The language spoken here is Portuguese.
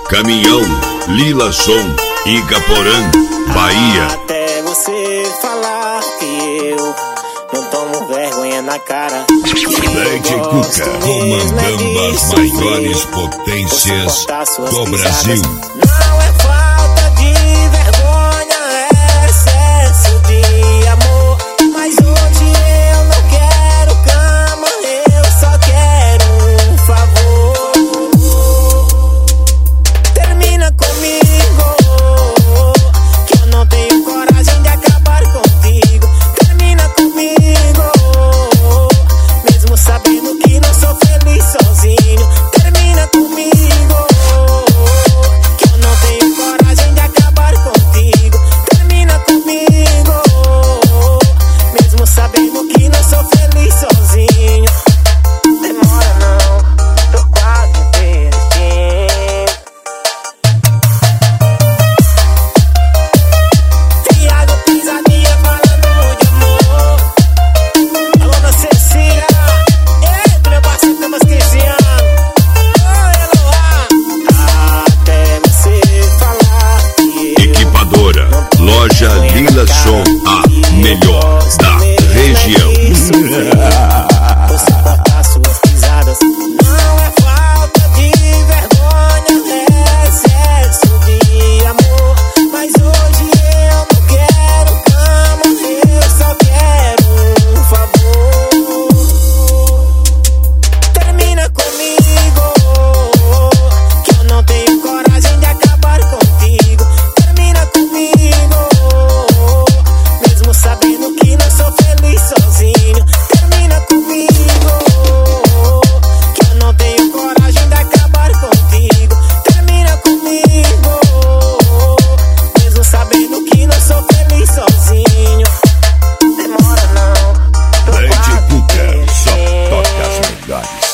Caminhão, Lila Som, Igaporã, Bahia. Até você falar que eu não tomo vergonha na cara. Lady Cuca, comandando as maiores potências do Brasil. Não é falta de vergonha, é excesso de amor. Mas hoje eu não quero cama, eu só quero um favor. Termina comigo, que eu não tenho coragem de acabar contigo. Termina comigo, mesmo sabendo que não sou feliz sozinho. Termina comigo, que eu não tenho coragem de acabar contigo. Termina comigo, mesmo sabendo que não sou feliz sozinho. Demora não, tô quase desistindo. Thiago Pisadinha falando de amor. Alô, dona Cecília. Ei, meu parceiro, estamos esquecendo. Oi, Eloá. Até você falar que eu Equipadora, loja Lila Som, a melhor da região. você cortar suas pisadas. Não é falta de vergonha, é excesso de amor. Mas hoje eu não quero cama, eu só quero um favor. Termina comigo, que eu não tenho coragem de acabar contigo. Termina comigo, mesmo sabendo que não sou feliz sozinho. Termina comigo, que eu não tenho coragem de acabar contigo. Termina comigo, mesmo sabendo que não sou feliz sozinho. Demora não, tô Lady quase Cuca, só desistindo. toca as melhores.